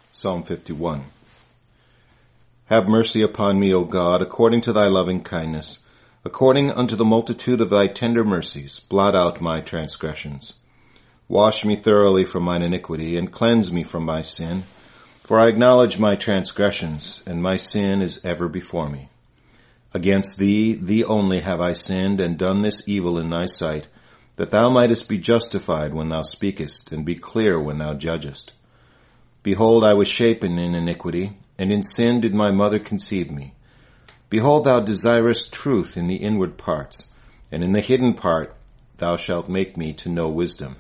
Psalm 51. Have mercy upon me, O God, according to thy loving kindness. According unto the multitude of thy tender mercies, blot out my transgressions. Wash me thoroughly from mine iniquity, and cleanse me from my sin. For I acknowledge my transgressions, and my sin is ever before me. Against thee, thee only have I sinned, and done this evil in thy sight, that thou mightest be justified when thou speakest, and be clear when thou judgest. Behold, I was shapen in iniquity, and in sin did my mother conceive me. Behold, thou desirest truth in the inward parts, and in the hidden part thou shalt make me to know wisdom.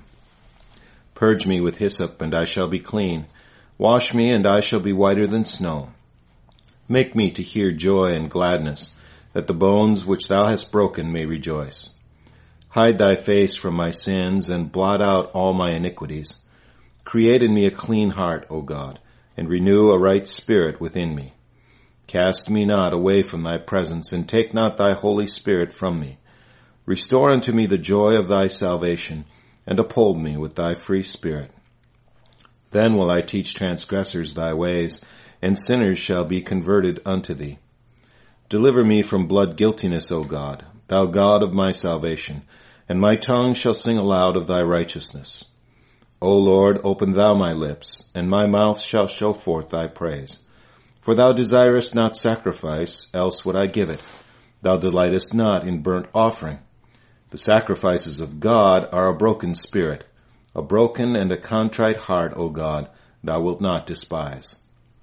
Purge me with hyssop, and I shall be clean. Wash me, and I shall be whiter than snow. Make me to hear joy and gladness, that the bones which thou hast broken may rejoice. Hide thy face from my sins, and blot out all my iniquities. Create in me a clean heart, O God, and renew a right spirit within me. Cast me not away from thy presence, and take not thy Holy Spirit from me. Restore unto me the joy of thy salvation, and uphold me with thy free spirit. Then will I teach transgressors thy ways, and sinners shall be converted unto thee. Deliver me from blood guiltiness, O God, thou God of my salvation, and my tongue shall sing aloud of thy righteousness. O Lord, open thou my lips, and my mouth shall show forth thy praise. For thou desirest not sacrifice, else would I give it. Thou delightest not in burnt offering. The sacrifices of God are a broken spirit. A broken and a contrite heart, O God, thou wilt not despise.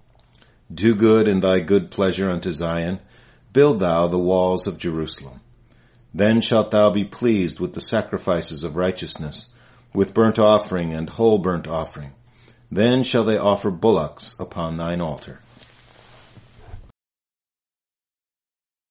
Do good in thy good pleasure unto Zion. Build thou the walls of Jerusalem. Then shalt thou be pleased with the sacrifices of righteousness, with burnt offering and whole burnt offering. Then shall they offer bullocks upon thine altar.